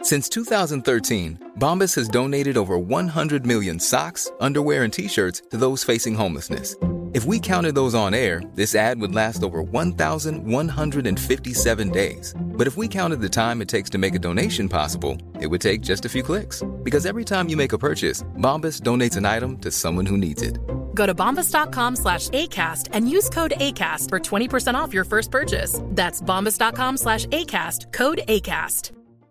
Since 2013, Bombas has donated over 100 million socks, underwear, and T-shirts to those facing homelessness. If we counted those on air, this ad would last over 1,157 days. But if we counted the time it takes to make a donation possible, it would take just a few clicks. Because every time you make a purchase, Bombas donates an item to someone who needs it. Go to bombas.com/ACAST and use code ACAST for 20% off your first purchase. That's bombas.com/ACAST, code ACAST.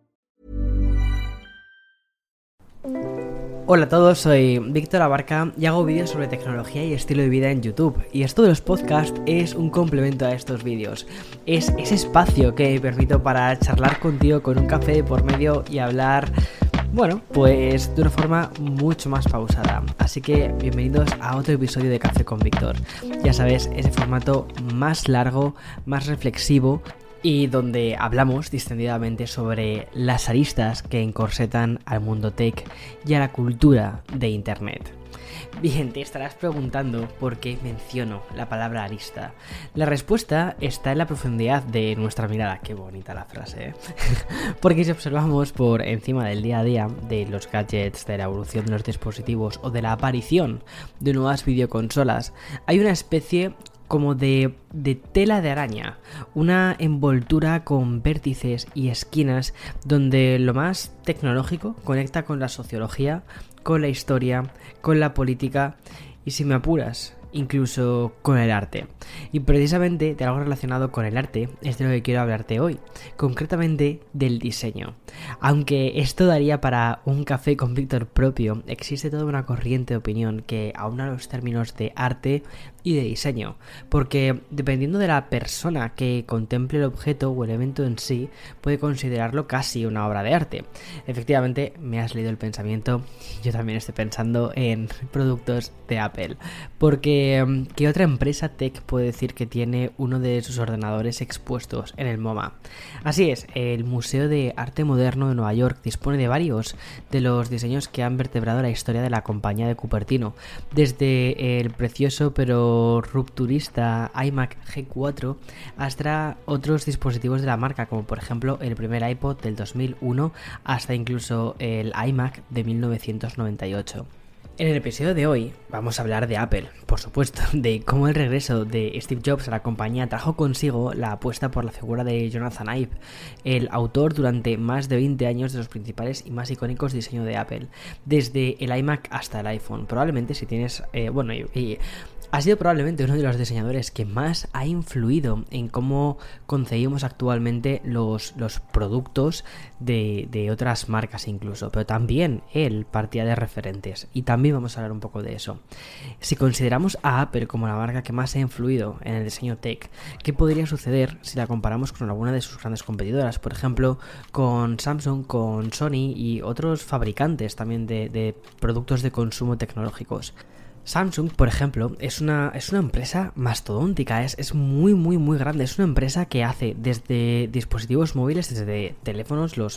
Hola a todos, soy Víctor Abarca y hago vídeos sobre tecnología y estilo de vida en YouTube. Y esto de los podcasts es un complemento a estos vídeos. Es ese espacio que permito para charlar contigo con un café de por medio y hablar, bueno, pues de una forma mucho más pausada. Así que bienvenidos a otro episodio de Café con Víctor. Ya sabes, ese formato más largo, más reflexivo y donde hablamos distendidamente sobre las aristas que encorsetan al mundo tech y a la cultura de Internet. Bien, te estarás preguntando por qué menciono la palabra arista. La respuesta está en la profundidad de nuestra mirada. Qué bonita la frase, ¿eh? Porque si observamos por encima del día a día de los gadgets, de la evolución de los dispositivos o de la aparición de nuevas videoconsolas, hay una especie como de tela de araña, una envoltura con vértices y esquinas donde lo más tecnológico conecta con la sociología, con la historia, con la política y, si me apuras, incluso con el arte. Y precisamente de algo relacionado con el arte es de lo que quiero hablarte hoy, concretamente del diseño. Aunque esto daría para un café con Víctor propio, existe toda una corriente de opinión que aúna los términos de arte y de diseño, porque dependiendo de la persona que contemple el objeto o el evento en sí, puede considerarlo casi una obra de arte. Efectivamente, me has leído el pensamiento, yo también estoy pensando en productos de Apple, porque ¿qué otra empresa tech puede decir que tiene uno de sus ordenadores expuestos en el MoMA? Así es, el Museo de Arte Moderno de Nueva York dispone de varios de los diseños que han vertebrado la historia de la compañía de Cupertino, desde el precioso pero rupturista iMac G4 hasta otros dispositivos de la marca, como por ejemplo el primer iPod del 2001 hasta incluso el iMac de 1998. En el episodio de hoy vamos a hablar de Apple, por supuesto, de cómo el regreso de Steve Jobs a la compañía trajo consigo la apuesta por la figura de Jonathan Ive, el autor durante más de 20 años de los principales y más icónicos diseños de Apple, desde el iMac hasta el iPhone. Probablemente si tienes, ha sido probablemente uno de los diseñadores que más ha influido en cómo concebimos actualmente los productos de otras marcas incluso, pero también él partía de referentes y también vamos a hablar un poco de eso. Si consideramos a Apple como la marca que más ha influido en el diseño tech, ¿qué podría suceder si la comparamos con alguna de sus grandes competidoras? Por ejemplo, con Samsung, con Sony y otros fabricantes también de productos de consumo tecnológicos. Samsung, por ejemplo, es una empresa mastodóntica, es muy grande. Es una empresa que hace desde dispositivos móviles, desde teléfonos, los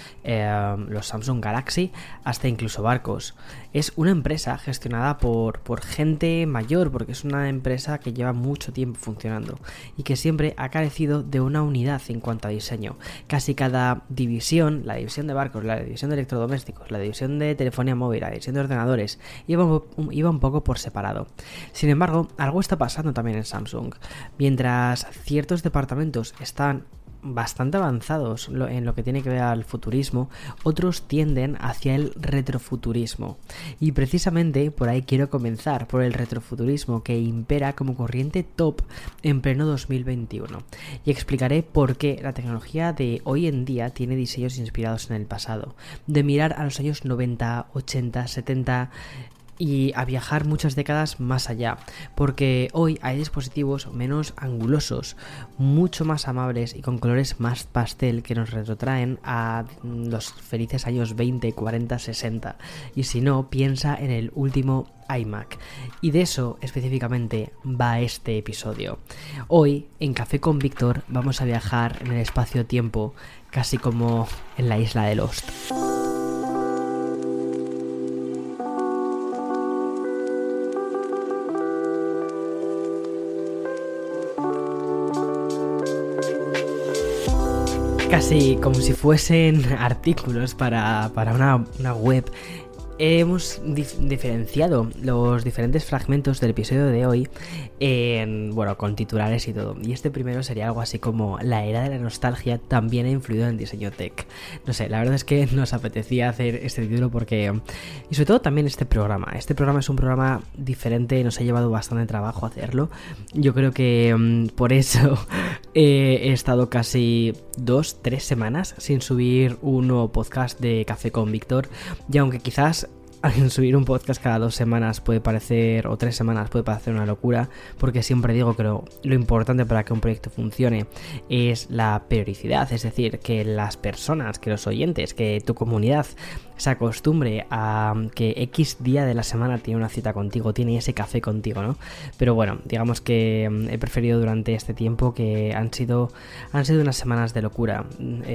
Samsung Galaxy, hasta incluso barcos. Es una empresa gestionada por gente mayor, porque es una empresa que lleva mucho tiempo funcionando y que siempre ha carecido de una unidad en cuanto a diseño. Casi cada división, la división de barcos, la división de electrodomésticos, la división de telefonía móvil, la división de ordenadores, iba un poco por separado. Sin embargo, algo está pasando también en Samsung. Mientras ciertos departamentos están bastante avanzados en lo que tiene que ver al futurismo, otros tienden hacia el retrofuturismo. Y precisamente por ahí quiero comenzar, por el retrofuturismo que impera como corriente top en pleno 2021. Y explicaré por qué la tecnología de hoy en día tiene diseños inspirados en el pasado. De mirar a los años 90, 80, 70... y a viajar muchas décadas más allá, porque hoy hay dispositivos menos angulosos, mucho más amables y con colores más pastel que nos retrotraen a los felices años 20, 40, 60, y si no, piensa en el último iMac. Y de eso específicamente va este episodio. Hoy, en Café con Víctor, vamos a viajar en el espacio-tiempo, casi como en la isla de Lost. casi como si fuesen artículos para una web. Hemos diferenciado los diferentes fragmentos del episodio de hoy con titulares y todo. Y este primero sería algo así como: la era de la nostalgia también ha influido en el diseño tech. No sé, la verdad es que nos apetecía hacer este título porque... Y sobre todo también este programa. Este programa es un programa diferente, nos ha llevado bastante trabajo hacerlo. Yo creo que por eso he estado casi 2-3 semanas sin subir un nuevo podcast de Café con Víctor. Y aunque quizás subir un podcast cada 2 semanas puede parecer, o 3 semanas puede parecer una locura, porque siempre digo que lo importante para que un proyecto funcione es la periodicidad, es decir, que las personas, que los oyentes, que tu comunidad se acostumbre a que X día de la semana tiene una cita contigo, tiene ese café contigo, ¿no? Pero bueno, digamos que he preferido durante este tiempo, que han sido unas semanas de locura.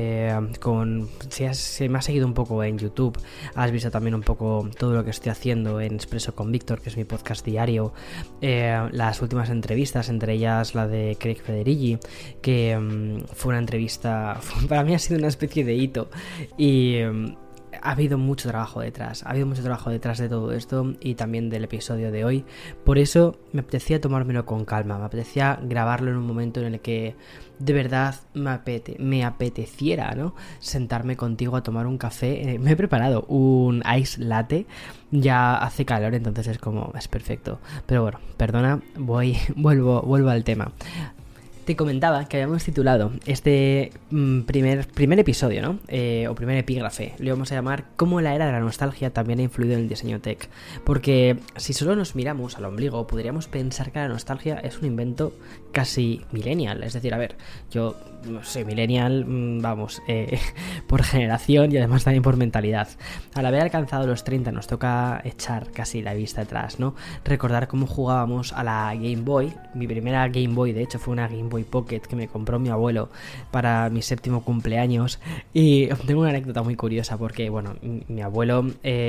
Si me has seguido un poco en YouTube, has visto también un poco todo lo que estoy haciendo en Expreso con Víctor, que es mi podcast diario, las últimas entrevistas, entre ellas la de Craig Federighi, que fue una entrevista, para mí ha sido una especie de hito, y... ha habido mucho trabajo detrás de todo esto y también del episodio de hoy. Por eso me apetecía tomármelo con calma, me apetecía grabarlo en un momento en el que de verdad me apeteciera, ¿no? Sentarme contigo a tomar un café. Me he preparado un ice latte, ya hace calor, entonces es perfecto. Pero bueno, perdona, vuelvo al tema. Te comentaba que habíamos titulado este primer episodio, ¿no? O primer epígrafe. Lo íbamos a llamar "Cómo la era de la nostalgia también ha influido en el diseño tech". Porque si solo nos miramos al ombligo, podríamos pensar que la nostalgia es un invento casi millennial. Es decir, a ver, yo soy millennial, por generación y además también por mentalidad. Al haber alcanzado los 30 nos toca echar casi la vista atrás, ¿no? Recordar cómo jugábamos a la Game Boy. Mi primera Game Boy, de hecho, fue una Game Boy Pocket que me compró mi abuelo para mi 7º cumpleaños. Y tengo una anécdota muy curiosa porque, bueno, mi abuelo,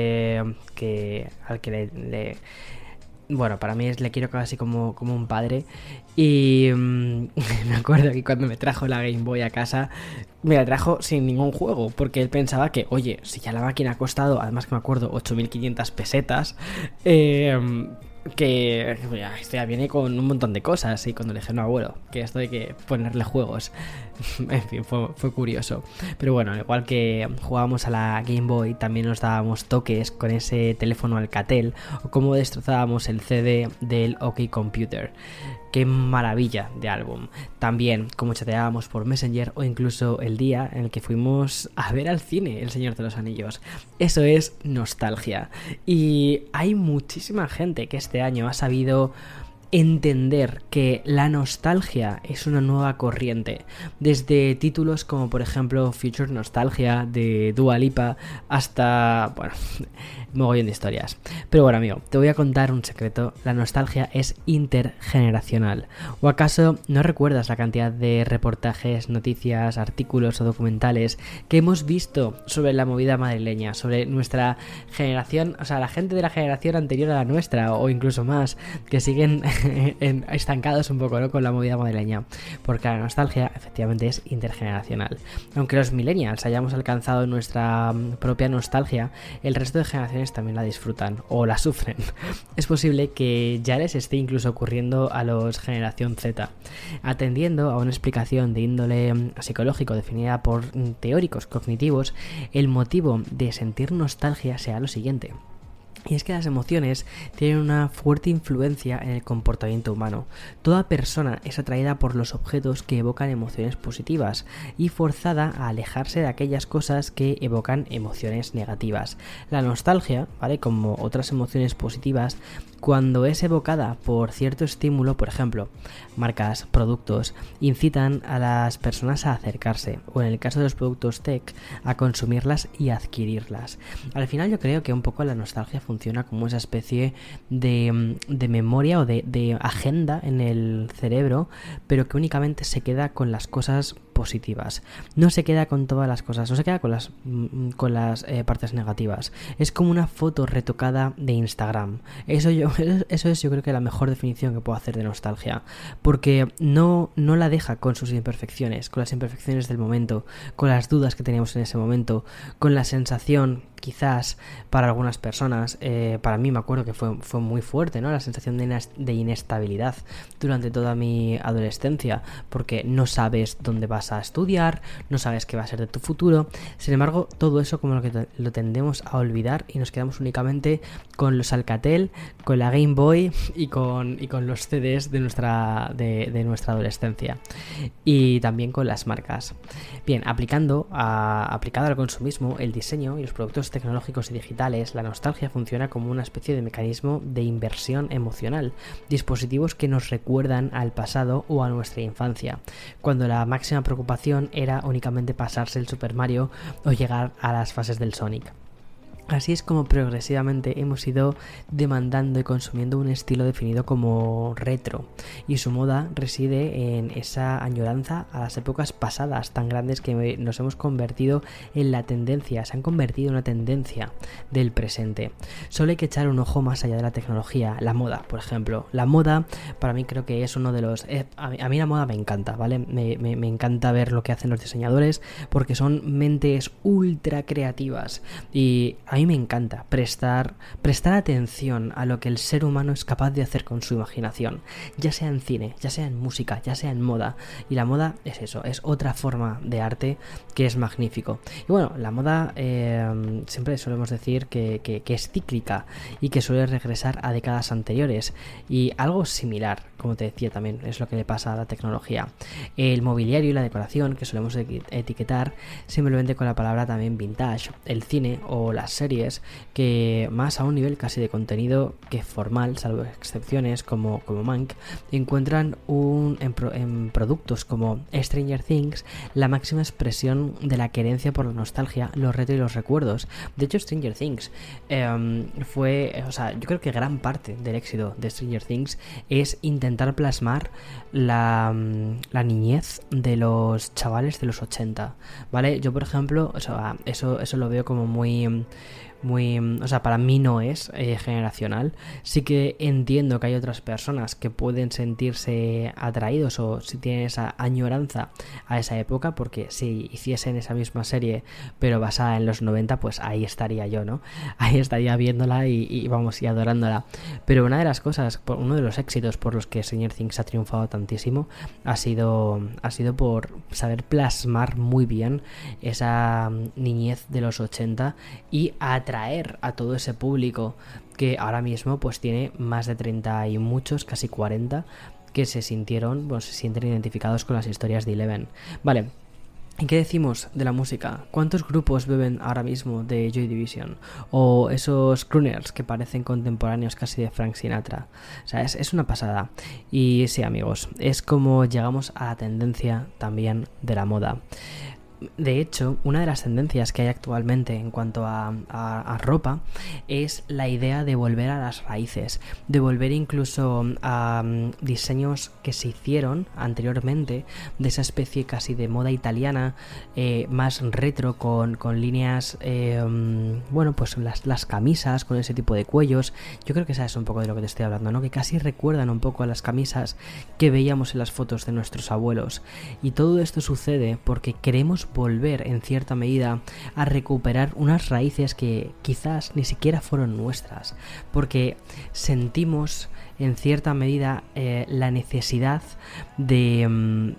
para mí le quiero casi como un padre. Y me acuerdo que cuando me trajo la Game Boy a casa, me la trajo sin ningún juego, porque él pensaba que, oye, si ya la máquina ha costado, además que me acuerdo, 8.500 pesetas, que esto ya viene con un montón de cosas. Y cuando le dije: no, abuelo, que esto hay que ponerle juegos, en fin, fue curioso. Pero bueno, igual que jugábamos a la Game Boy, también nos dábamos toques con ese teléfono Alcatel, o cómo destrozábamos el CD del OK Computer. Qué maravilla de álbum. También cómo chateábamos por Messenger, o incluso el día en el que fuimos a ver al cine El Señor de los Anillos. Eso es nostalgia. Y hay muchísima gente que este año ha sabido entender que la nostalgia es una nueva corriente, desde títulos como por ejemplo Future Nostalgia de Dua Lipa hasta, mogollón de historias. Pero bueno, amigo, te voy a contar un secreto: la nostalgia es intergeneracional. ¿O acaso no recuerdas la cantidad de reportajes, noticias, artículos o documentales que hemos visto sobre la movida madrileña, sobre nuestra generación, o sea, la gente de la generación anterior a la nuestra, o incluso más, que siguen estancados un poco, ¿no?, con la movida madrileña? Porque la nostalgia efectivamente es intergeneracional. Aunque los millennials hayamos alcanzado nuestra propia nostalgia, el resto de generaciones también la disfrutan o la sufren. Es posible que ya les esté incluso ocurriendo a los generación Z. Atendiendo a una explicación de índole psicológico definida por teóricos cognitivos, el motivo de sentir nostalgia sea lo siguiente: y es que las emociones tienen una fuerte influencia en el comportamiento humano. Toda persona es atraída por los objetos que evocan emociones positivas y forzada a alejarse de aquellas cosas que evocan emociones negativas. La nostalgia, ¿vale?, como otras emociones positivas, cuando es evocada por cierto estímulo, por ejemplo, marcas, productos, incitan a las personas a acercarse, o en el caso de los productos tech, a consumirlas y adquirirlas. Al final yo creo que un poco la nostalgia funciona como esa especie de memoria o de agenda en el cerebro, pero que únicamente se queda con las cosas positivas. No se queda con todas las cosas, no se queda con las partes negativas. Es como una foto retocada de Instagram. Eso es, yo creo que la mejor definición que puedo hacer de nostalgia, porque no la deja con sus imperfecciones, con las imperfecciones del momento, con las dudas que teníamos en ese momento, con la sensación, quizás para algunas personas, para mí me acuerdo que fue muy fuerte, ¿no? La sensación de inestabilidad durante toda mi adolescencia, porque no sabes dónde vas a estudiar, no sabes qué va a ser de tu futuro. Sin embargo, todo eso como lo tendemos a olvidar y nos quedamos únicamente con los Alcatel, con la Game Boy y con los CDs de nuestra adolescencia, y también con las marcas. Bien, aplicado al consumismo, el diseño y los productos tecnológicos y digitales, la nostalgia funciona como una especie de mecanismo de inversión emocional, dispositivos que nos recuerdan al pasado o a nuestra infancia, cuando la máxima preocupación era únicamente pasarse el Super Mario o llegar a las fases del Sonic. Así es como progresivamente hemos ido demandando y consumiendo un estilo definido como retro, y su moda reside en esa añoranza a las épocas pasadas tan grandes que nos hemos convertido en la tendencia, se han convertido en una tendencia del presente. Solo hay que echar un ojo más allá de la tecnología, la moda, por ejemplo. La moda para mí creo que es uno de los... a mí la moda me encanta, ¿vale? Me encanta ver lo que hacen los diseñadores, porque son mentes ultra creativas, y a mí me encanta prestar atención a lo que el ser humano es capaz de hacer con su imaginación, ya sea en cine, ya sea en música, ya sea en moda. Y la moda es eso, es otra forma de arte que es magnífico. Y bueno, la moda siempre solemos decir que es cíclica y que suele regresar a décadas anteriores, y algo similar, como te decía, también es lo que le pasa a la tecnología. El mobiliario y la decoración, que solemos etiquetar simplemente con la palabra también vintage, el cine o las series, que más a un nivel casi de contenido que formal, salvo excepciones como Mank, encuentran en productos como Stranger Things la máxima expresión de la querencia por la nostalgia, los retro y los recuerdos. De hecho, Stranger Things yo creo que gran parte del éxito de Stranger Things es intentar plasmar la niñez de los chavales de los 80, ¿vale? Yo, por ejemplo, eso lo veo como muy, para mí no es generacional. Sí que entiendo que hay otras personas que pueden sentirse atraídos, o si tienen esa añoranza a esa época, porque si hiciesen esa misma serie pero basada en los 90, pues ahí estaría yo, ¿no? Ahí estaría viéndola y adorándola. Pero una de las cosas, uno de los éxitos por los que Stranger Things ha triunfado tantísimo ha sido por saber plasmar muy bien esa niñez de los 80 y atraer a todo ese público que ahora mismo pues tiene más de 30 y muchos, casi 40, que se sienten identificados con las historias de Eleven. Vale, ¿y qué decimos de la música? ¿Cuántos grupos beben ahora mismo de Joy Division? O esos crooners que parecen contemporáneos casi de Frank Sinatra. O sea, es una pasada. Y sí, amigos, es como llegamos a la tendencia también de la moda. De hecho, una de las tendencias que hay actualmente en cuanto a ropa es la idea de volver a las raíces, de volver incluso a diseños que se hicieron anteriormente, de esa especie casi de moda italiana, más retro, con líneas, pues las camisas con ese tipo de cuellos. Yo creo que sabes un poco de lo que te estoy hablando, ¿no? Que casi recuerdan un poco a las camisas que veíamos en las fotos de nuestros abuelos. Y todo esto sucede porque queremos volver en cierta medida a recuperar unas raíces que quizás ni siquiera fueron nuestras, porque sentimos en cierta medida la necesidad de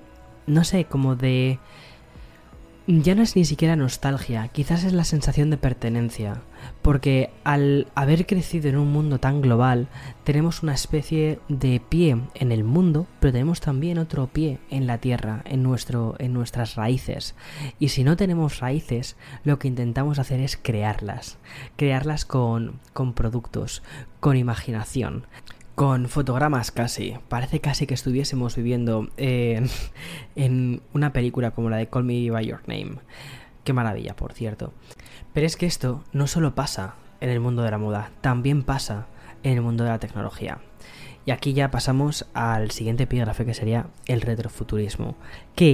ya no es ni siquiera nostalgia, quizás es la sensación de pertenencia, porque al haber crecido en un mundo tan global, tenemos una especie de pie en el mundo, pero tenemos también otro pie en la tierra, en nuestras raíces. Y si no tenemos raíces, lo que intentamos hacer es crearlas con productos, con imaginación, con fotogramas casi. Parece casi que estuviésemos viviendo en una película como la de Call Me By Your Name. Qué maravilla, por cierto. Pero es que esto no solo pasa en el mundo de la moda, también pasa en el mundo de la tecnología. Y aquí ya pasamos al siguiente epígrafe, que sería el retrofuturismo. ¿Qué es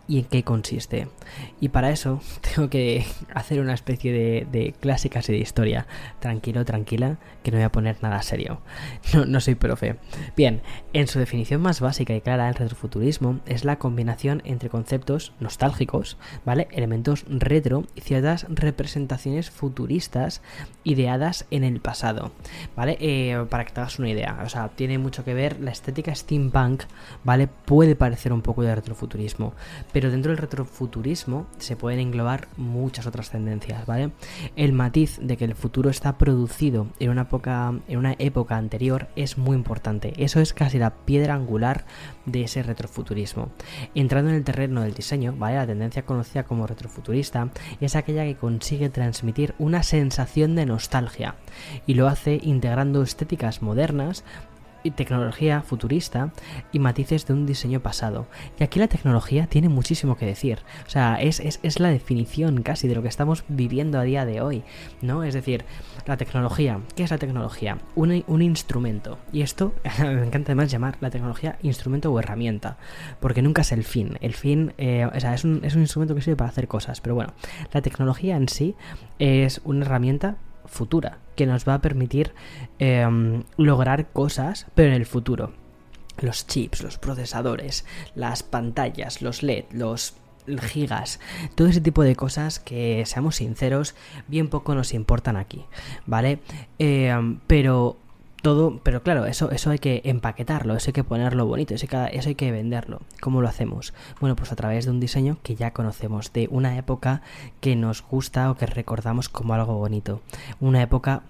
y en qué consiste. Y para eso tengo que hacer una especie de clásicas y de historia. Tranquilo, tranquila, que no voy a poner nada serio. No soy profe. Bien, en su definición más básica y clara, el retrofuturismo es la combinación entre conceptos nostálgicos, ¿vale? Elementos retro y ciertas representaciones futuristas ideadas en el pasado, ¿vale? Para que te hagas una idea, o sea, tiene mucho que ver la estética steampunk, ¿vale? Puede parecer un poco de retrofuturismo, pero dentro del retrofuturismo se pueden englobar muchas otras tendencias, ¿vale? El matiz de que el futuro está producido en una época anterior es muy importante. Eso es casi la piedra angular de ese retrofuturismo. Entrando en el terreno del diseño, ¿vale? La tendencia conocida como retrofuturista es aquella que consigue transmitir una sensación de nostalgia y lo hace integrando estéticas modernas y tecnología futurista y matices de un diseño pasado. Y aquí la tecnología tiene muchísimo que decir. O sea, es la definición casi de lo que estamos viviendo a día de hoy, ¿no? Es decir, la tecnología. ¿Qué es la tecnología? Un instrumento. Y esto me encanta además llamar la tecnología instrumento o herramienta, porque nunca es el fin. El fin, o sea, es un instrumento que sirve para hacer cosas. Pero bueno, la tecnología en sí es una herramienta futura que nos va a permitir lograr cosas, pero en el futuro. Los chips, los procesadores, las pantallas, los LED, los gigas, todo ese tipo de cosas que, seamos sinceros, bien poco nos importan aquí, ¿vale? Pero claro, eso hay que empaquetarlo, eso hay que ponerlo bonito, eso hay que venderlo. ¿Cómo lo hacemos? Bueno, pues a través de un diseño que ya conocemos, de una época que nos gusta o que recordamos como algo bonito, una época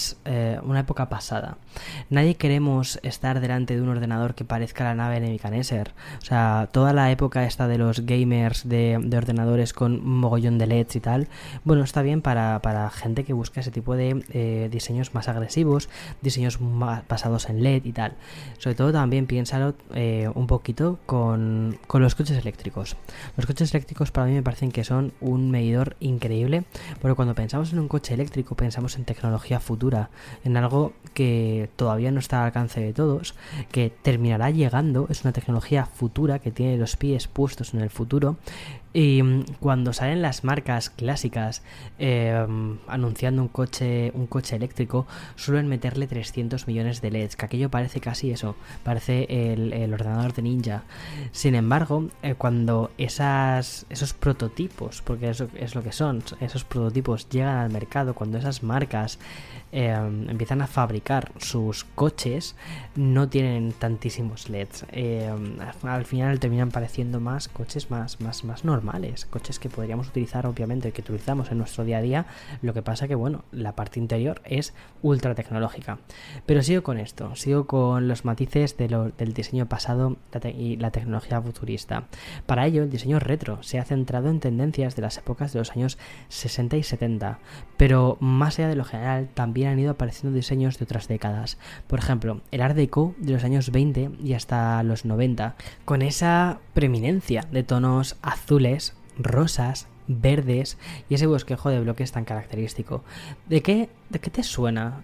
pasada. Nadie queremos estar delante de un ordenador que parezca la nave de Nebuchadnezzar. O sea, toda la época esta de los gamers de ordenadores con un mogollón de LEDs y tal, bueno, está bien para gente que busca ese tipo de diseños más agresivos, diseños más basados en LED y tal. Sobre todo también piénsalo un poquito con los coches eléctricos. Los coches eléctricos para mí me parecen que son un medidor increíble, porque cuando pensamos en un coche eléctrico pensamos en tecnología futura, en algo que todavía no está al alcance de todos, que terminará llegando. Es una tecnología futura que tiene los pies puestos en el futuro. Y cuando salen las marcas clásicas anunciando un coche eléctrico, suelen meterle 300 millones de LEDs, que aquello parece casi eso, parece el ordenador de Ninja. Sin embargo, cuando esos prototipos, porque eso es lo que son, esos prototipos llegan al mercado, cuando esas marcas empiezan a fabricar sus coches, no tienen tantísimos LEDs. Al final terminan pareciendo más coches más normales, coches que podríamos utilizar, obviamente, que utilizamos en nuestro día a día. Lo que pasa que, bueno, la parte interior es ultra tecnológica. Pero sigo con los matices del diseño pasado y la tecnología futurista. Para ello, el diseño retro se ha centrado en tendencias de las épocas de los años 60 y 70, pero más allá de lo general, también han ido apareciendo diseños de otras décadas. Por ejemplo, el Art Deco de los años 20 y hasta los 90, con esa preeminencia de tonos azules, rosas, verdes y ese bosquejo de bloques tan característico. ¿De qué te suena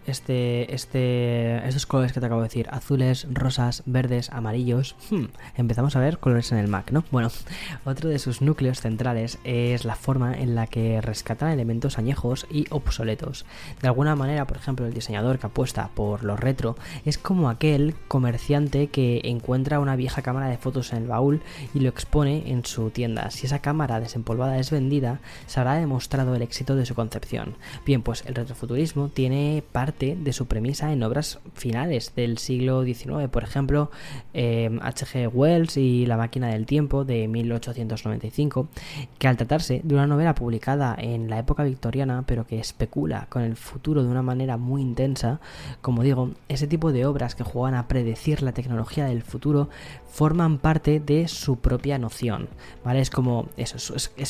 estos colores que te acabo de decir? Azules, rosas, verdes, amarillos. Empezamos a ver colores en el Mac, ¿no? Bueno, otro de sus núcleos centrales es la forma en la que rescatan elementos añejos y obsoletos. De alguna manera, por ejemplo, el diseñador que apuesta por lo retro es como aquel comerciante que encuentra una vieja cámara de fotos en el baúl y lo expone en su tienda. Si esa cámara desempolvada es vendida, se habrá demostrado el éxito de su concepción. Bien, pues el retrofuturismo tiene parte de su premisa en obras finales del siglo XIX, por ejemplo, H.G. Wells y La máquina del tiempo de 1895, que al tratarse de una novela publicada en la época victoriana, pero que especula con el futuro de una manera muy intensa, como digo, ese tipo de obras que juegan a predecir la tecnología del futuro forman parte de su propia noción, ¿vale? Es como eso, es un poco un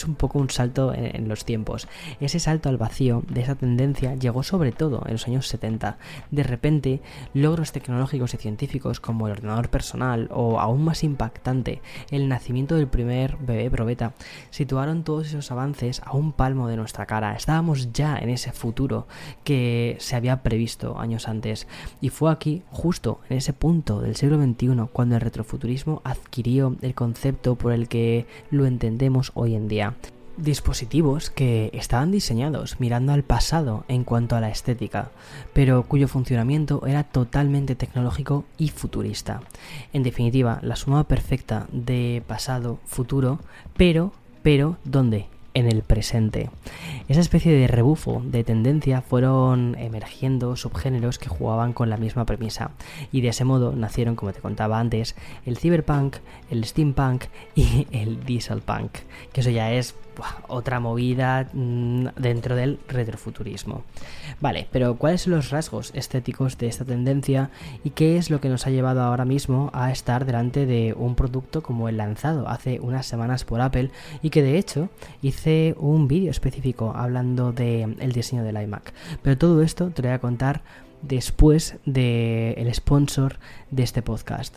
un salto en los tiempos. Ese salto al vacío de esa tendencia llegó sobre todo en los años 70. De repente, logros tecnológicos y científicos como el ordenador personal o, aún más impactante, el nacimiento del primer bebé probeta, situaron todos esos avances a un palmo de nuestra cara. Estábamos ya en ese futuro que se había previsto años antes, y fue aquí, justo en ese punto del siglo XXI, cuando el retrofuturismo adquirió el concepto por el que lo entendemos hoy en día. Dispositivos que estaban diseñados mirando al pasado en cuanto a la estética, pero cuyo funcionamiento era totalmente tecnológico y futurista. En definitiva, la suma perfecta de pasado, futuro, pero, ¿dónde? En el presente. Esa especie de rebufo de tendencia fueron emergiendo subgéneros que jugaban con la misma premisa, y de ese modo nacieron, como te contaba antes, el cyberpunk, el steampunk y el dieselpunk, que eso ya es otra movida dentro del retrofuturismo. Vale, pero ¿cuáles son los rasgos estéticos de esta tendencia y qué es lo que nos ha llevado ahora mismo a estar delante de un producto como el lanzado hace unas semanas por Apple, y que de hecho hice un vídeo específico hablando del diseño del iMac? Pero todo esto te lo voy a contar después del sponsor de este podcast.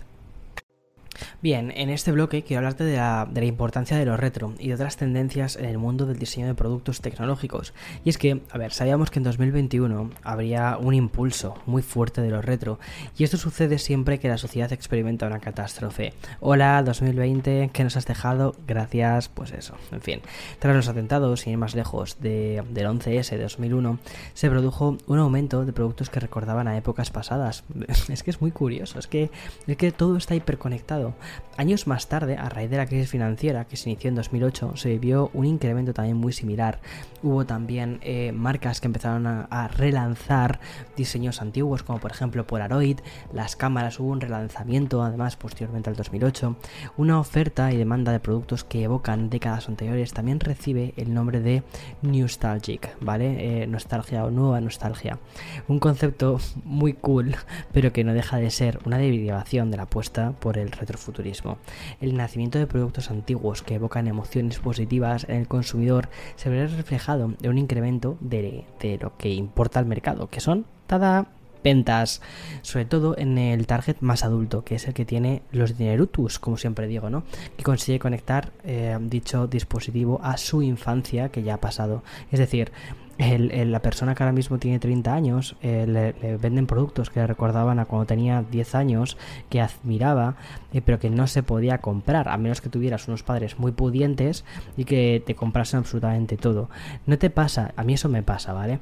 Bien, en este bloque quiero hablarte de la importancia de lo retro y de otras tendencias en el mundo del diseño de productos tecnológicos. Y es que, sabíamos que en 2021 habría un impulso muy fuerte de lo retro, y esto sucede siempre que la sociedad experimenta una catástrofe. Hola, 2020, ¿qué nos has dejado? Gracias, pues eso, en fin. Tras los atentados, sin ir más lejos, del 11S de 2001, se produjo un aumento de productos que recordaban a épocas pasadas. Es que es muy curioso, es que todo está hiperconectado. Años más tarde, a raíz de la crisis financiera que se inició en 2008, se vivió un incremento también muy similar. Hubo también marcas que empezaron a relanzar diseños antiguos, como por ejemplo Polaroid. Las cámaras, hubo un relanzamiento además posteriormente al 2008. Una oferta y demanda de productos que evocan décadas anteriores también recibe el nombre de nostalgic, ¿vale? Nostalgia o nueva nostalgia. Un concepto muy cool, pero que no deja de ser una derivación de la apuesta por el retrofuturismo. El nacimiento de productos antiguos que evocan emociones positivas en el consumidor se verá reflejado en un incremento de lo que importa al mercado, que son ventas, sobre todo en el target más adulto, que es el que tiene los dinerutus, como siempre digo, ¿no? Que consigue conectar dicho dispositivo a su infancia que ya ha pasado. Es decir, la persona que ahora mismo tiene 30 años le venden productos que le recordaban a cuando tenía 10 años, que admiraba, pero que no se podía comprar, a menos que tuvieras unos padres muy pudientes y que te comprasen absolutamente todo. ¿No te pasa? A mí eso me pasa, ¿vale?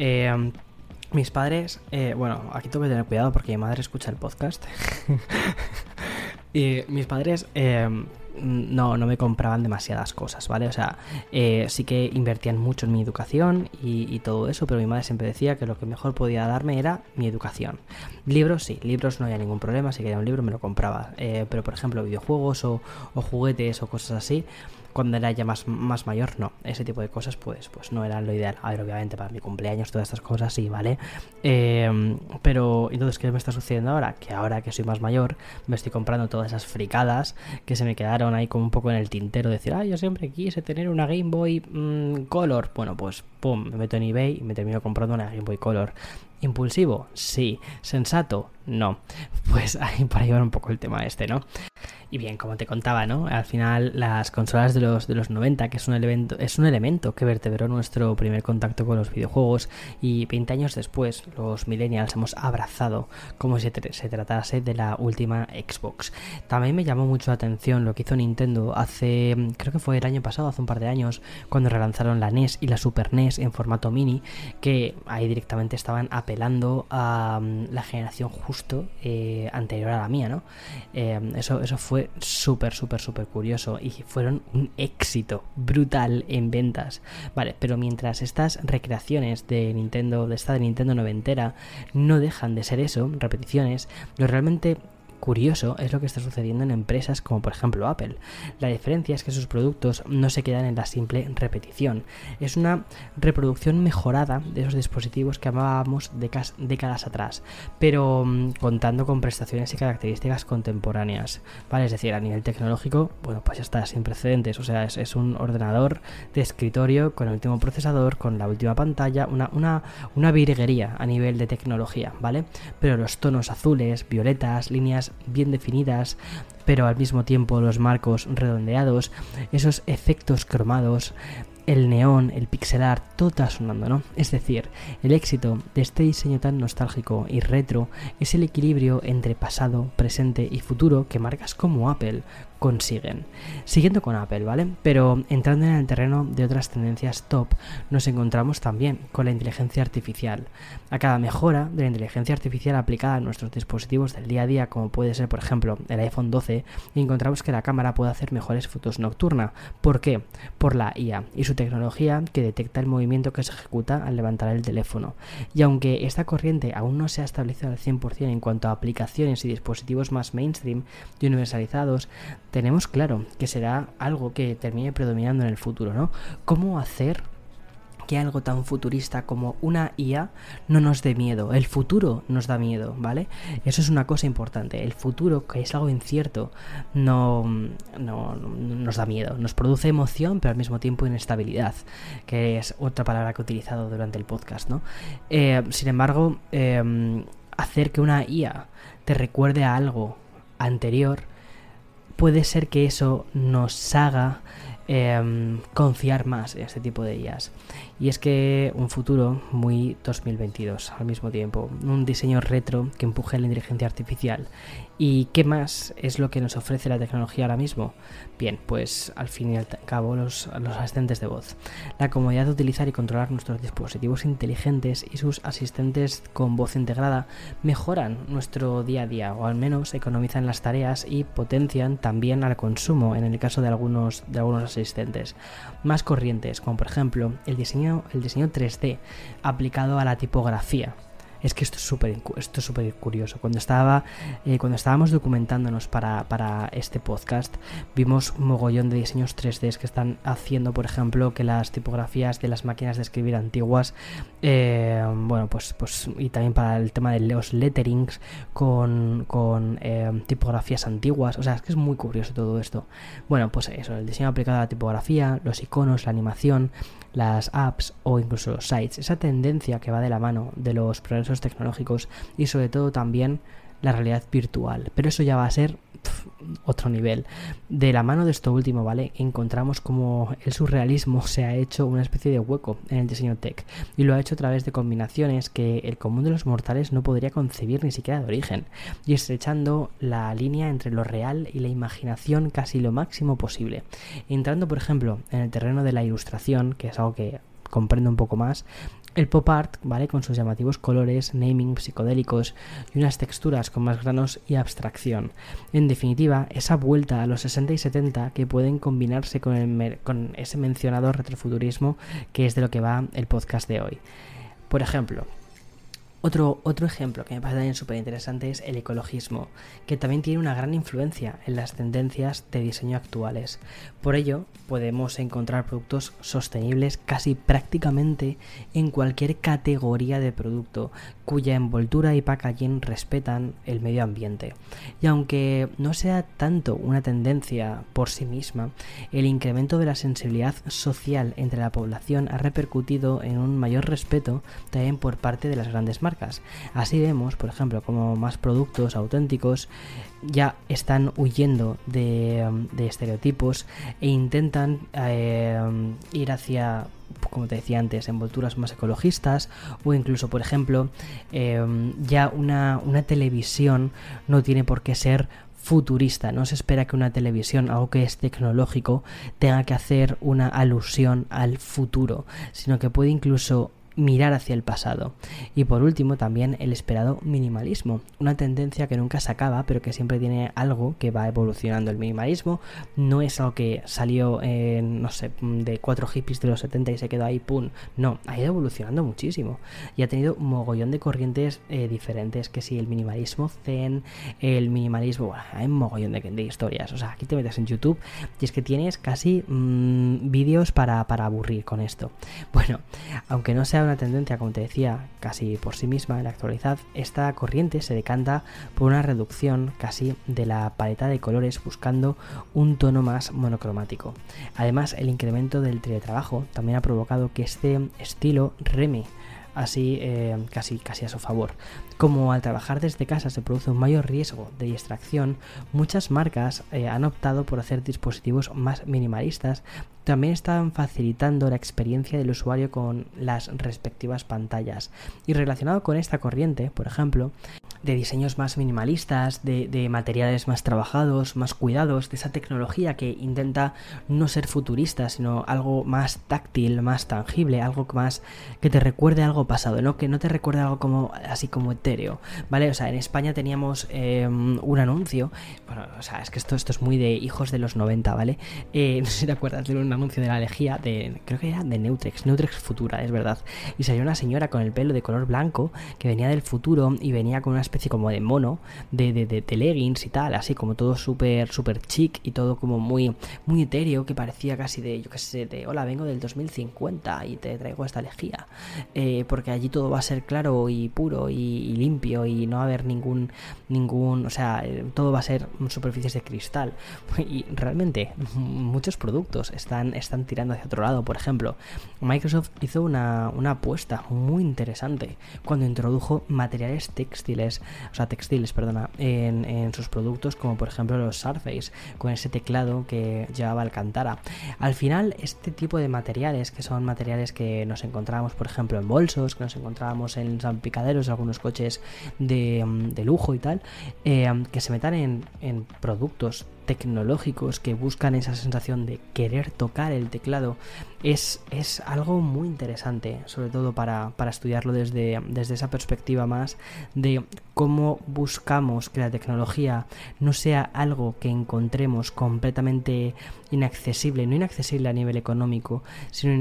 Mis padres, aquí tengo que tener cuidado porque mi madre escucha el podcast. Y mis padres no me compraban demasiadas cosas, ¿vale? O sea, sí que invertían mucho en mi educación y todo eso, pero mi madre siempre decía que lo que mejor podía darme era mi educación. Libros, sí, libros no había ningún problema, si quería un libro me lo compraba. Pero por ejemplo, videojuegos o juguetes o cosas así, cuando era ya más mayor, no. Ese tipo de cosas pues no eran lo ideal. A ver, obviamente para mi cumpleaños, todas estas cosas sí, ¿vale? Pero entonces, ¿qué me está sucediendo ahora? Que ahora que soy más mayor, me estoy comprando todas esas fricadas que se me quedaron ahí como un poco en el tintero. Decir, yo siempre quise tener una Game Boy Color. Bueno, pues pum, me meto en eBay y me termino comprando una Game Boy Color. ¿Impulsivo? Sí. ¿Sensato? No. Pues ahí para llevar un poco el tema ¿no? Y bien, como te contaba, ¿no? Al final las consolas de los 90, que es un elemento que vertebró nuestro primer contacto con los videojuegos, y 20 años después los millennials hemos abrazado como si se tratase de la última Xbox. También me llamó mucho la atención lo que hizo Nintendo creo que fue el año pasado, hace un par de años, cuando relanzaron la NES y la Super NES en formato mini, que ahí directamente estaban apelando a la generación justo anterior a la mía, ¿no? Eso fue súper curioso y fueron un éxito brutal en ventas. Vale, pero mientras estas recreaciones de Nintendo noventera no dejan de ser eso, repeticiones, lo realmente curioso es lo que está sucediendo en empresas como por ejemplo Apple. La diferencia es que sus productos no se quedan en la simple repetición. Es una reproducción mejorada de esos dispositivos que amábamos décadas atrás, pero contando con prestaciones y características contemporáneas, ¿vale? Es decir, a nivel tecnológico, bueno, pues ya está, sin precedentes. O sea, es un ordenador de escritorio con el último procesador, con la última pantalla, una virguería a nivel de tecnología, ¿vale? Pero los tonos azules, violetas, líneas bien definidas, pero al mismo tiempo los marcos redondeados, esos efectos cromados, el neón, el pixel art, todo está sonando, ¿no? Es decir, el éxito de este diseño tan nostálgico y retro es el equilibrio entre pasado, presente y futuro que marcas como Apple consiguen. Siguiendo con Apple, ¿vale? Pero entrando en el terreno de otras tendencias top, nos encontramos también con la inteligencia artificial. A cada mejora de la inteligencia artificial aplicada a nuestros dispositivos del día a día, como puede ser, por ejemplo, el iPhone 12, encontramos que la cámara puede hacer mejores fotos nocturna. ¿Por qué? Por la IA y su tecnología que detecta el movimiento que se ejecuta al levantar el teléfono. Y aunque esta corriente aún no se ha establecido al 100% en cuanto a aplicaciones y dispositivos más mainstream y universalizados, tenemos claro que será algo que termine predominando en el futuro, ¿no? ¿Cómo hacer que algo tan futurista como una IA no nos dé miedo? El futuro nos da miedo, ¿vale? Eso es una cosa importante. El futuro, que es algo incierto, no nos da miedo. Nos produce emoción, pero al mismo tiempo inestabilidad, que es otra palabra que he utilizado durante el podcast, ¿no? Sin embargo, hacer que una IA te recuerde a algo anterior, puede ser que eso nos haga confiar más en este tipo de IAs. Y es que un futuro muy 2022 al mismo tiempo, un diseño retro que empuje la inteligencia artificial. ¿Y qué más es lo que nos ofrece la tecnología ahora mismo? Bien, pues al fin y al cabo los asistentes de voz. La comodidad de utilizar y controlar nuestros dispositivos inteligentes y sus asistentes con voz integrada mejoran nuestro día a día, o al menos economizan las tareas y potencian también al consumo en el caso de algunos asistentes más corrientes, como por ejemplo el diseño 3D aplicado a la tipografía. Es que esto es súper curioso. Cuando estábamos documentándonos para este podcast, vimos un mogollón de diseños 3D que están haciendo, por ejemplo, que las tipografías de las máquinas de escribir antiguas, pues y también para el tema de los letterings con tipografías antiguas. O sea, es que es muy curioso todo esto. Bueno, pues eso, el diseño aplicado a la tipografía, los iconos, la animación, las apps o incluso los sites, esa tendencia que va de la mano de los progresos tecnológicos y sobre todo también la realidad virtual, pero eso ya va a ser otro nivel. De la mano de esto último, ¿vale? Encontramos como el surrealismo se ha hecho una especie de hueco en el diseño tech y lo ha hecho a través de combinaciones que el común de los mortales no podría concebir ni siquiera de origen, y estrechando la línea entre lo real y la imaginación casi lo máximo posible. Entrando, por ejemplo, en el terreno de la ilustración, que es algo que comprendo un poco más, el pop art, ¿vale? Con sus llamativos colores, naming psicodélicos y unas texturas con más granos y abstracción. En definitiva, esa vuelta a los 60 y 70 que pueden combinarse con ese mencionado retrofuturismo, que es de lo que va el podcast de hoy. Por ejemplo, otro ejemplo que me parece también súper interesante es el ecologismo, que también tiene una gran influencia en las tendencias de diseño actuales. Por ello, podemos encontrar productos sostenibles casi prácticamente en cualquier categoría de producto, cuya envoltura y packaging respetan el medio ambiente. Y aunque no sea tanto una tendencia por sí misma, el incremento de la sensibilidad social entre la población ha repercutido en un mayor respeto también por parte de las grandes marcas. Así vemos, por ejemplo, como más productos auténticos ya están huyendo de estereotipos e intentan ir hacia, como te decía antes, envolturas más ecologistas, o incluso, por ejemplo, ya una televisión no tiene por qué ser futurista. No se espera que una televisión, algo que es tecnológico, tenga que hacer una alusión al futuro, sino que puede incluso mirar hacia el pasado. Y por último también el esperado minimalismo, una tendencia que nunca se acaba pero que siempre tiene algo que va evolucionando. El minimalismo no es algo que salió no sé, de 4 hippies de los 70 y se quedó ahí, pum, no, ha ido evolucionando muchísimo y ha tenido un mogollón de corrientes diferentes, que si el minimalismo zen, el minimalismo, bueno, hay un mogollón de historias. O sea, aquí te metes en YouTube y es que tienes casi vídeos para aburrir con esto. Bueno, aunque no sea una tendencia, como te decía, casi por sí misma en la actualidad, esta corriente se decanta por una reducción casi de la paleta de colores, buscando un tono más monocromático. Además, el incremento del teletrabajo también ha provocado que este estilo reme así casi a su favor. Como al trabajar desde casa se produce un mayor riesgo de distracción, muchas marcas han optado por hacer dispositivos más minimalistas. También están facilitando la experiencia del usuario con las respectivas pantallas. Y relacionado con esta corriente, por ejemplo, de diseños más minimalistas, de materiales más trabajados, más cuidados, de esa tecnología que intenta no ser futurista, sino algo más táctil, más tangible, algo más que te recuerde algo pasado, ¿no? Que no te recuerde algo como así como etéreo, ¿vale? O sea, en España teníamos un anuncio, bueno, o sea, es que esto es muy de hijos de los 90, ¿vale? No sé si te acuerdas de un anuncio de la lejía, creo que era de Neutrex Futura, es verdad, y salió una señora con el pelo de color blanco que venía del futuro y venía con una especie como de mono, de leggings y tal, así como todo súper chic y todo como muy etéreo, que parecía casi de, yo qué sé, de hola, vengo del 2050 y te traigo esta lejía, porque allí todo va a ser claro y puro y limpio y no va a haber ningún, o sea, todo va a ser superficies de cristal. Y realmente muchos productos están tirando hacia otro lado. Por ejemplo, Microsoft hizo una apuesta muy interesante cuando introdujo materiales textiles en sus productos, como por ejemplo los Surface, con ese teclado que llevaba Alcantara. Al final, este tipo de materiales, que son materiales que nos encontrábamos por ejemplo en bolsos, que nos encontrábamos en salpicaderos de algunos coches de lujo y tal, que se metan en productos tecnológicos que buscan esa sensación de querer tocar el teclado, es algo muy interesante, sobre todo para estudiarlo desde esa perspectiva más de cómo buscamos que la tecnología no sea algo que encontremos completamente inaccesible, no inaccesible a nivel económico, sino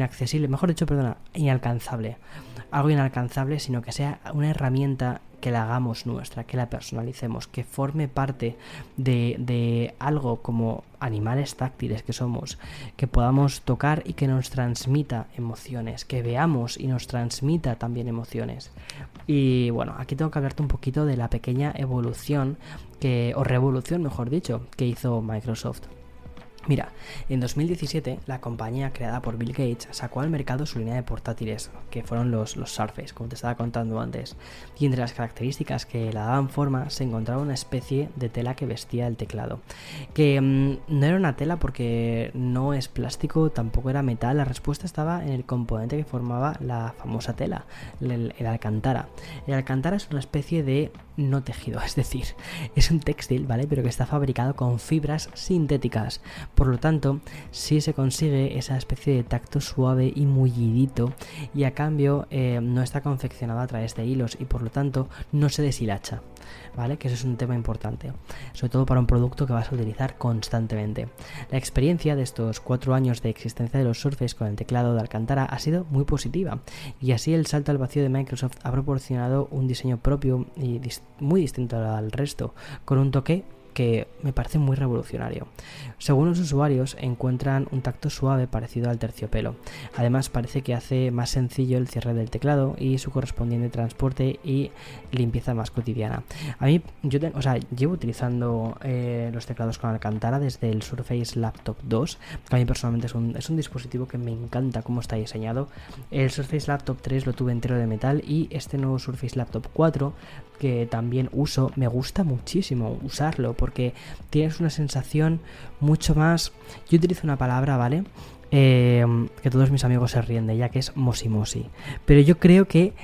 inalcanzable. Algo inalcanzable, sino que sea una herramienta que la hagamos nuestra, que la personalicemos, que forme parte de algo como animales táctiles que somos, que podamos tocar y que nos transmita emociones, que veamos y nos transmita también emociones. Y bueno, aquí tengo que hablarte un poquito de la pequeña evolución o revolución, mejor dicho, que hizo Microsoft. Mira, en 2017 la compañía creada por Bill Gates sacó al mercado su línea de portátiles, que fueron los Surface, como te estaba contando antes, y entre las características que la daban forma se encontraba una especie de tela que vestía el teclado, que no era una tela porque no es plástico, tampoco era metal. La respuesta estaba en el componente que formaba la famosa tela, el Alcantara. El Alcantara es una especie de no tejido, es decir, es un textil, ¿vale? Pero que está fabricado con fibras sintéticas. Por lo tanto, sí se consigue esa especie de tacto suave y mullidito, y a cambio no está confeccionado a través de hilos y por lo tanto no se deshilacha, ¿vale? Que eso es un tema importante, sobre todo para un producto que vas a utilizar constantemente. La experiencia de estos 4 años de existencia de los Surface con el teclado de Alcantara ha sido muy positiva, y así el salto al vacío de Microsoft ha proporcionado un diseño propio y muy distinto al resto, con un toque que me parece muy revolucionario. Según los usuarios, encuentran un tacto suave parecido al terciopelo. Además, parece que hace más sencillo el cierre del teclado y su correspondiente transporte y limpieza más cotidiana. A mí, llevo utilizando los teclados con Alcantara desde el Surface Laptop 2, que a mí personalmente es un dispositivo que me encanta cómo está diseñado. El Surface Laptop 3 lo tuve entero de metal, y este nuevo Surface Laptop 4, que también uso, me gusta muchísimo usarlo porque tienes una sensación mucho más... Yo utilizo una palabra, ¿vale? Que todos mis amigos se ríen de ella, que es mosimosi. Pero yo creo que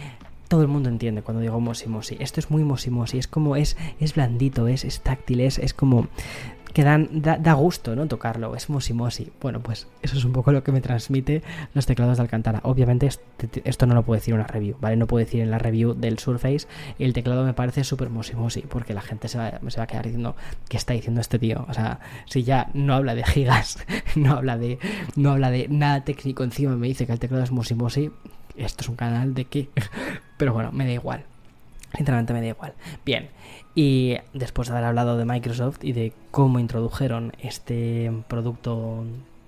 todo el mundo entiende cuando digo Mosi Mosi. Esto es muy Mosi Mosi, es como, es blandito, es táctil, es como que da gusto, ¿no? Tocarlo, es Mosi Mosi. Bueno, pues eso es un poco lo que me transmite los teclados de Alcantara. Obviamente esto no lo puedo decir en una review, ¿vale? No puedo decir en la review del Surface el teclado me parece súper Mosi Mosi, porque la gente se va a quedar diciendo ¿qué está diciendo este tío? O sea, si ya no habla de gigas, no habla de nada técnico, encima me dice que el teclado es Mosi Mosi, esto es un canal de qué. Pero bueno, me da igual. Sinceramente me da igual. Bien, y después de haber hablado de Microsoft y de cómo introdujeron este producto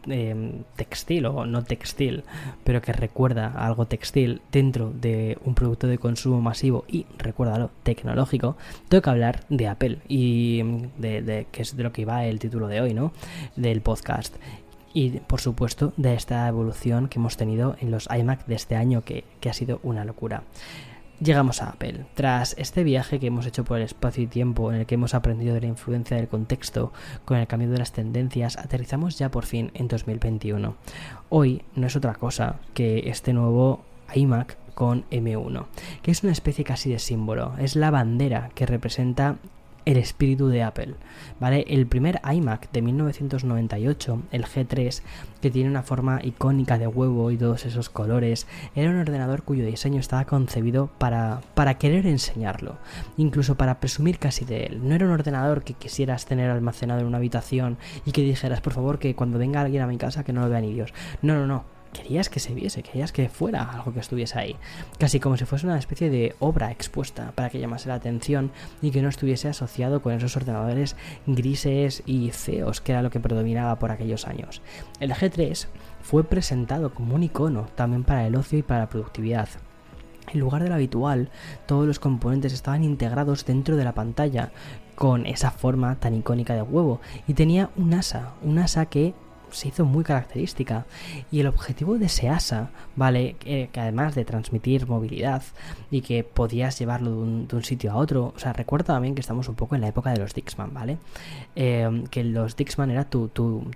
textil o no textil, pero que recuerda a algo textil dentro de un producto de consumo masivo y, recuérdalo, tecnológico, tengo que hablar de Apple y que es de lo que iba el título de hoy, ¿no? Del podcast. Y por supuesto de esta evolución que hemos tenido en los iMac de este año que ha sido una locura. Llegamos a Apple. Tras este viaje que hemos hecho por el espacio y tiempo, en el que hemos aprendido de la influencia del contexto con el cambio de las tendencias, aterrizamos ya por fin en 2021. Hoy no es otra cosa que este nuevo iMac con M1, que es una especie casi de símbolo, es la bandera que representa el espíritu de Apple, ¿vale? El primer iMac de 1998, el G3, que tiene una forma icónica de huevo y todos esos colores, era un ordenador cuyo diseño estaba concebido para querer enseñarlo, incluso para presumir casi de él. No era un ordenador que quisieras tener almacenado en una habitación y que dijeras, por favor, que cuando venga alguien a mi casa que no lo vea ni Dios. No. Querías que se viese, querías que fuera algo que estuviese ahí, casi como si fuese una especie de obra expuesta para que llamase la atención y que no estuviese asociado con esos ordenadores grises y feos que era lo que predominaba por aquellos años. El G3 fue presentado como un icono también para el ocio y para la productividad. En lugar de lo habitual, todos los componentes estaban integrados dentro de la pantalla con esa forma tan icónica de huevo y tenía un asa que se hizo muy característica, y el objetivo de ese asa, ¿vale? Que además de transmitir movilidad y que podías llevarlo de un sitio a otro, o sea, recuerda también que estamos un poco en la época de los Dixman, ¿vale? Que los Dixman era tu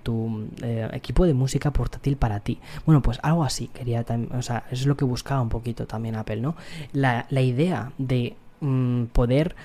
equipo de música portátil para ti. Bueno, pues algo así quería también, o sea, eso es lo que buscaba un poquito también Apple, ¿no? La idea de poder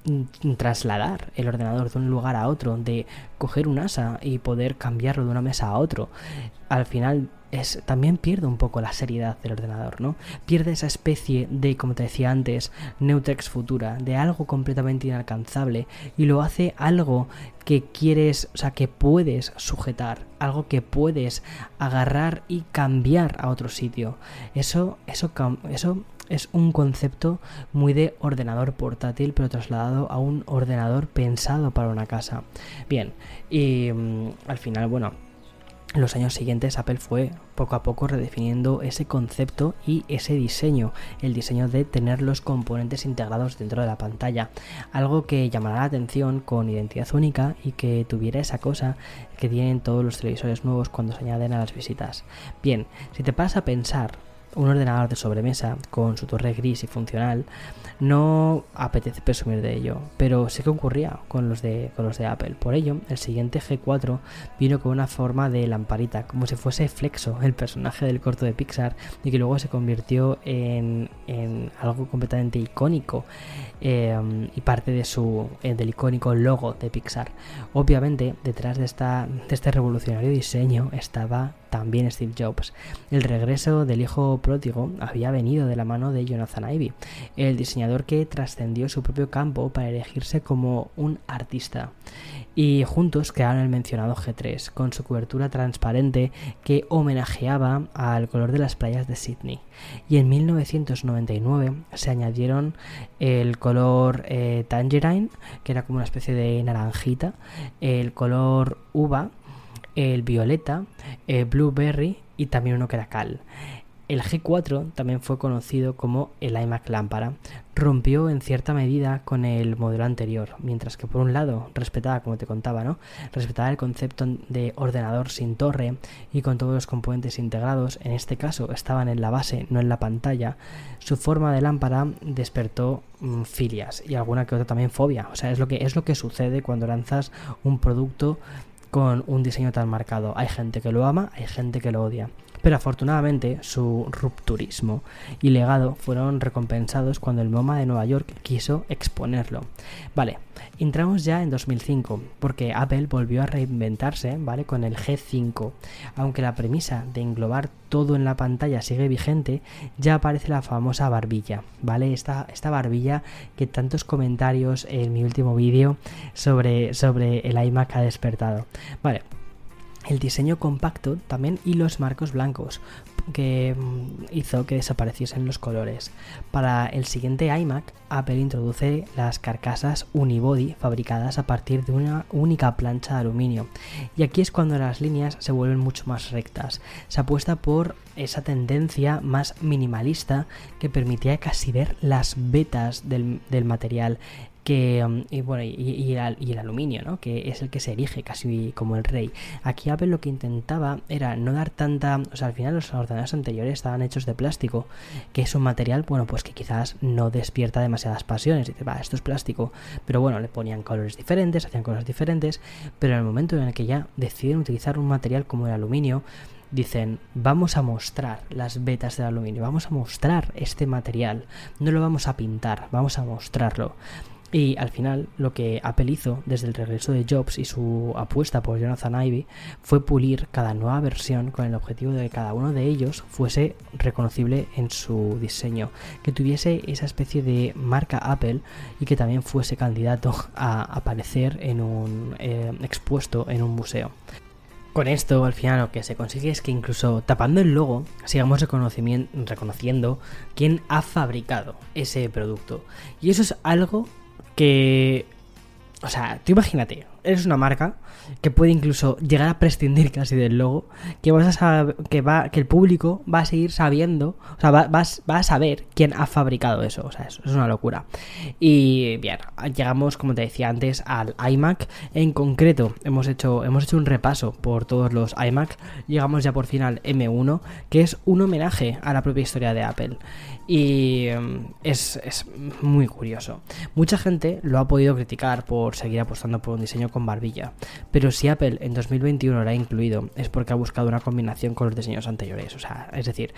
trasladar el ordenador de un lugar a otro, de coger un asa y poder cambiarlo de una mesa a otro, al final también pierde un poco la seriedad del ordenador, ¿no? Pierde esa especie de, como te decía antes, Neutrex futura, de algo completamente inalcanzable, y lo hace algo que quieres, o sea, que puedes sujetar, algo que puedes agarrar y cambiar a otro sitio. Eso es un concepto muy de ordenador portátil, pero trasladado a un ordenador pensado para una casa. Bien, y al final, bueno, en los años siguientes Apple fue poco a poco redefiniendo ese concepto y ese diseño, el diseño de tener los componentes integrados dentro de la pantalla, algo que llamará la atención con identidad única y que tuviera esa cosa que tienen todos los televisores nuevos cuando se añaden a las visitas. Bien, si te paras a pensar, un ordenador de sobremesa con su torre gris y funcional, no apetece presumir de ello, pero sí que ocurría con los de Apple. Por ello, el siguiente G4 vino con una forma de lamparita, como si fuese Flexo, el personaje del corto de Pixar, y que luego se convirtió en algo completamente icónico y parte del icónico logo de Pixar. Obviamente, detrás de este revolucionario diseño estaba también Steve Jobs. El regreso del hijo pródigo había venido de la mano de Jonathan Ive, el diseñador que trascendió su propio campo para elegirse como un artista. Y juntos crearon el mencionado G3, con su cobertura transparente que homenajeaba al color de las playas de Sydney. Y en 1999 se añadieron el color Tangerine, que era como una especie de naranjita, el color uva, el violeta, el blueberry y también uno que era cal. El G4 también fue conocido como el iMac lámpara. Rompió en cierta medida con el modelo anterior, mientras que por un lado respetaba, como te contaba, ¿no? Respetaba el concepto de ordenador sin torre y con todos los componentes integrados. En este caso estaban en la base, no en la pantalla. Su forma de lámpara despertó filias y alguna que otra también fobia. O sea, es lo que sucede cuando lanzas un producto con un diseño tan marcado. Hay gente que lo ama, hay gente que lo odia. Pero afortunadamente su rupturismo y legado fueron recompensados cuando el MoMA de Nueva York quiso exponerlo. Vale, entramos ya en 2005 porque Apple volvió a reinventarse, ¿vale? Con el G5. Aunque la premisa de englobar todo en la pantalla sigue vigente, ya aparece la famosa barbilla, ¿vale? Esta barbilla que tantos comentarios en mi último vídeo sobre el iMac ha despertado. Vale. El diseño compacto también y los marcos blancos que hizo que desapareciesen los colores. Para el siguiente iMac, Apple introduce las carcasas unibody fabricadas a partir de una única plancha de aluminio. Y aquí es cuando las líneas se vuelven mucho más rectas. Se apuesta por esa tendencia más minimalista que permitía casi ver las vetas del material. Y el aluminio, ¿no? Que es el que se erige casi como el rey. Aquí Apple lo que intentaba era no dar tanta... O sea, al final los ordenadores anteriores estaban hechos de plástico, que es un material, bueno, pues que quizás no despierta demasiadas pasiones. Dices, esto es plástico. Pero bueno, le ponían colores diferentes, hacían cosas diferentes. Pero en el momento en el que ya deciden utilizar un material como el aluminio, dicen, vamos a mostrar las vetas del aluminio, vamos a mostrar este material. No lo vamos a pintar, vamos a mostrarlo. Y al final lo que Apple hizo desde el regreso de Jobs y su apuesta por Jonathan Ive fue pulir cada nueva versión con el objetivo de que cada uno de ellos fuese reconocible en su diseño, que tuviese esa especie de marca Apple y que también fuese candidato a aparecer en un expuesto en un museo. Con esto, al final, lo que se consigue es que incluso tapando el logo, sigamos reconociendo quién ha fabricado ese producto. Y eso es algo que... O sea, tú imagínate, eres una marca que puede incluso llegar a prescindir casi del logo, que el público va a seguir sabiendo, o sea, va a saber quién ha fabricado eso, o sea, eso es una locura. Y bien, llegamos, como te decía antes, al iMac. En concreto, hemos hecho un repaso por todos los iMac, llegamos ya por fin al M1, que es un homenaje a la propia historia de Apple. Y es muy curioso. Mucha gente lo ha podido criticar por seguir apostando por un diseño con barbilla, pero si Apple en 2021 lo ha incluido es porque ha buscado una combinación con los diseños anteriores. O sea, es decir,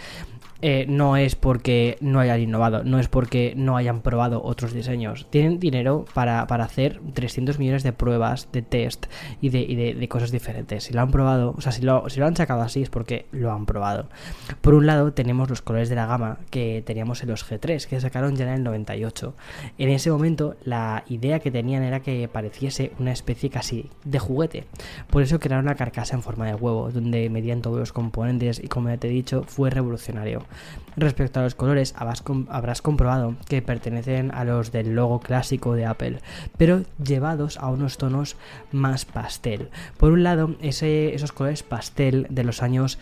no es porque no hayan innovado, no es porque no hayan probado otros diseños. Tienen dinero para hacer 300 millones de pruebas, de test y de cosas diferentes. Si lo han probado, o sea, si lo han sacado así es porque lo han probado. Por un lado tenemos los colores de la gama que teníamos en los G3, que sacaron ya en el 98. En ese momento la idea que tenían era que pareciese una especie casi de juguete. Por eso crearon una carcasa en forma de huevo, donde medían todos los componentes y, como ya te he dicho, fue revolucionario. Respecto a los colores, habrás comprobado que pertenecen a los del logo clásico de Apple, pero llevados a unos tonos más pastel. Por un lado, esos colores pastel de los años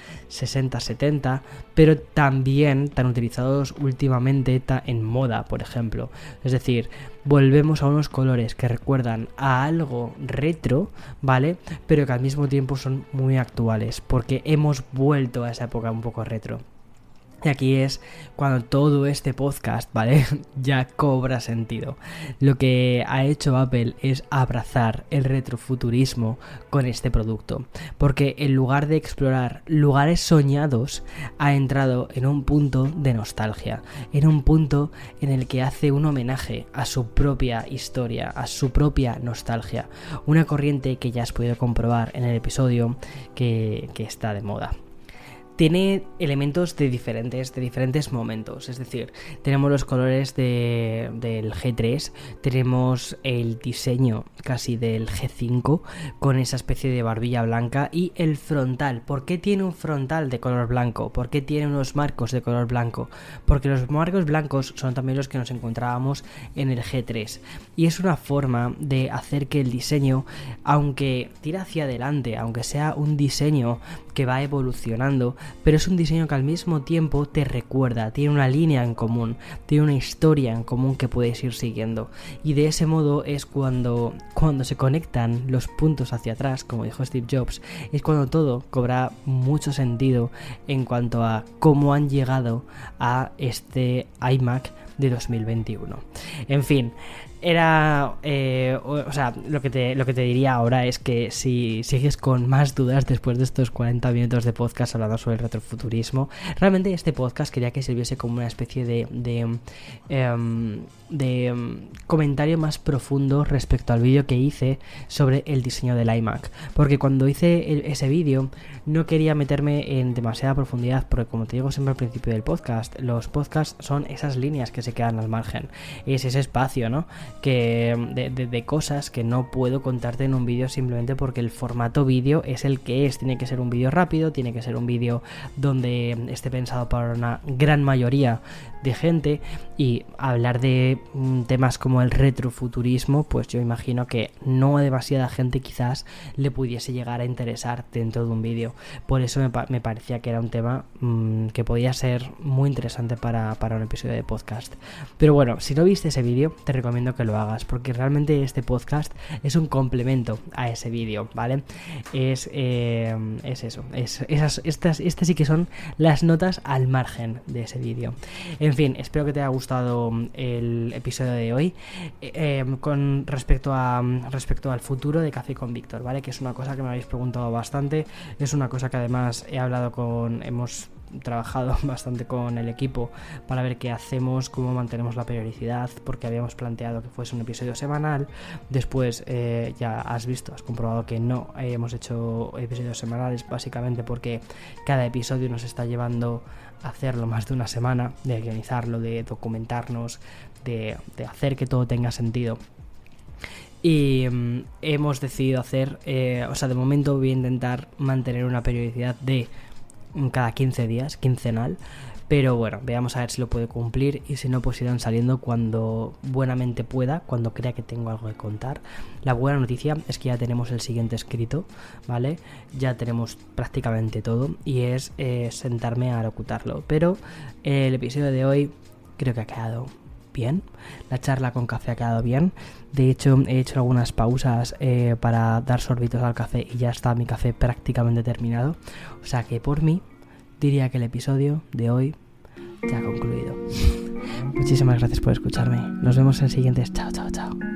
60-70, pero también tan utilizados últimamente en moda, por ejemplo. Es decir, volvemos a unos colores que recuerdan a algo retro, ¿vale? Pero que al mismo tiempo son muy actuales, porque hemos vuelto a esa época un poco retro. Y aquí es cuando todo este podcast, ¿vale? ya cobra sentido. Lo que ha hecho Apple es abrazar el retrofuturismo con este producto, porque en lugar de explorar lugares soñados, ha entrado en un punto de nostalgia, en un punto en el que hace un homenaje a su propia historia, a su propia nostalgia, una corriente que ya has podido comprobar en el episodio que está de moda. Tiene elementos de diferentes momentos, es decir, tenemos los colores del G3, tenemos el diseño casi del G5 con esa especie de barbilla blanca y el frontal. ¿Por qué tiene un frontal de color blanco? ¿Por qué tiene unos marcos de color blanco? Porque los marcos blancos son también los que nos encontrábamos en el G3 y es una forma de hacer que el diseño, aunque tira hacia adelante, aunque sea un diseño que va evolucionando, pero es un diseño que al mismo tiempo te recuerda, tiene una línea en común, tiene una historia en común que puedes ir siguiendo, y de ese modo es cuando se conectan los puntos hacia atrás, como dijo Steve Jobs, es cuando todo cobra mucho sentido en cuanto a cómo han llegado a este iMac de 2021. En fin, era... lo que te diría ahora es que si sigues con más dudas después de estos 40 minutos de podcast hablando sobre el retrofuturismo, realmente este podcast quería que sirviese como una especie de comentario más profundo respecto al vídeo que hice sobre el diseño del iMac, porque cuando hice ese vídeo no quería meterme en demasiada profundidad, porque como te digo siempre al principio del podcast, los podcasts son esas líneas que se quedan al margen, es ese espacio, ¿no?, que de cosas que no puedo contarte en un vídeo simplemente porque el formato vídeo es el que es. Tiene que ser un vídeo rápido, tiene que ser un vídeo donde esté pensado para una gran mayoría de gente, y hablar de temas como el retrofuturismo, pues yo imagino que no a demasiada gente quizás le pudiese llegar a interesar dentro de un vídeo. Por eso me parecía que era un tema que podía ser muy interesante para un episodio de podcast. Pero bueno, si no viste ese vídeo, te recomiendo que lo hagas, porque realmente este podcast es un complemento a ese vídeo, ¿vale? Es eso, estas sí que son las notas al margen de ese vídeo. En fin, espero que te haya gustado el episodio de hoy con respecto al futuro de Café con Víctor, ¿vale? Que es una cosa que me habéis preguntado bastante, es una cosa que además hemos trabajado bastante con el equipo para ver qué hacemos, cómo mantenemos la periodicidad, porque habíamos planteado que fuese un episodio semanal. Después ya has comprobado que no hemos hecho episodios semanales, básicamente porque cada episodio nos está llevando a hacerlo más de una semana, de organizarlo, de documentarnos, de hacer que todo tenga sentido. Y hemos decidido hacer, de momento voy a intentar mantener una periodicidad de cada 15 días, quincenal, pero bueno, veamos a ver si lo puedo cumplir, y si no, pues irán saliendo cuando buenamente pueda, cuando crea que tengo algo que contar. La buena noticia es que ya tenemos el siguiente escrito, ¿vale? Ya tenemos prácticamente todo, y es sentarme a locutarlo, pero el episodio de hoy creo que ha quedado bien, la charla con café ha quedado bien. De hecho, he hecho algunas pausas para dar sorbitos al café y ya está mi café prácticamente terminado. O sea que por mí diría que el episodio de hoy ya ha concluido. Muchísimas gracias por escucharme. Nos vemos en siguientes. Chao, chao, chao.